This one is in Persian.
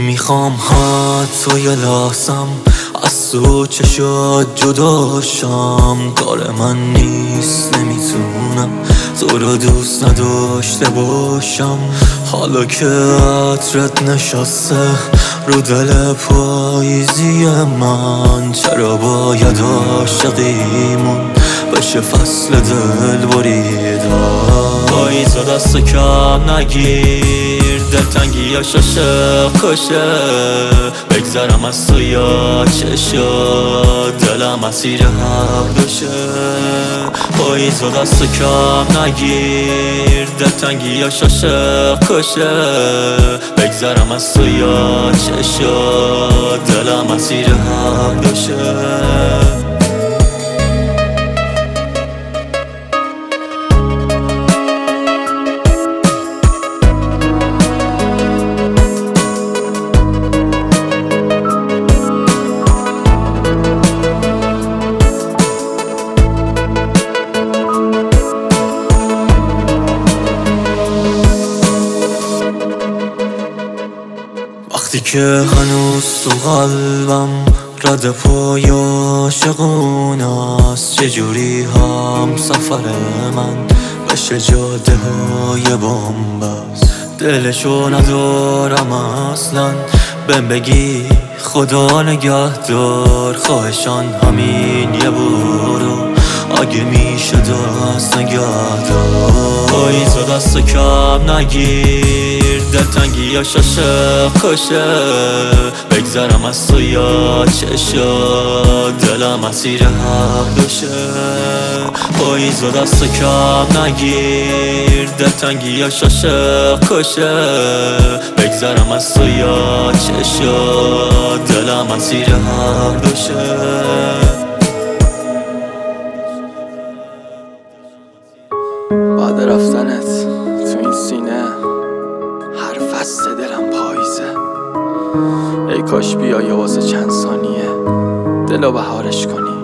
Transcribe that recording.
نمیخوام حتی لحظم از تو چشات جدا شم. کار من نیست، نمیتونم تو رو دوست نداشته باشم. حالا که عطرت نشسته رو دل پاییزی من، چرا باید عاشقیمون بشه فصل دل بریدن؟ پاییزا دست کم نگیر، دلتنگی یا شاشه کشه. بگذرم از تو یا چشات، دلم اسیر حق دوشه. پاییزا دست کم نگیر، دلتنگی یا شاشه کشه. بگذرم از تو یا چشات، دلم اسیر حق دوشه. وقتی که هنوز تو قلبم رد پای عاشقونه است، چجوری هم سفر من بشه جاده های بنبست. دلشو ندارم اصلا، بهم بگی خدا نگهدار. خواهشان همین یه برو، اگه میشه دست نگهدار. پاییزا دست کم نگیر، دلتنگی یا شاشه کشه. بگذرم از تو یا چشات، دلم اسیر حق دوشه. پاییزا دست کم نگیر، دلتنگی یا شاشه کشه. بگذرم از تو یا چشات، دلم اسیر حق دوشه. بعد رفتنت تو این سینه هر فصل دلم پاییزه. ای کاش بیای واسه چند ثانیه دلو بهارش کنی.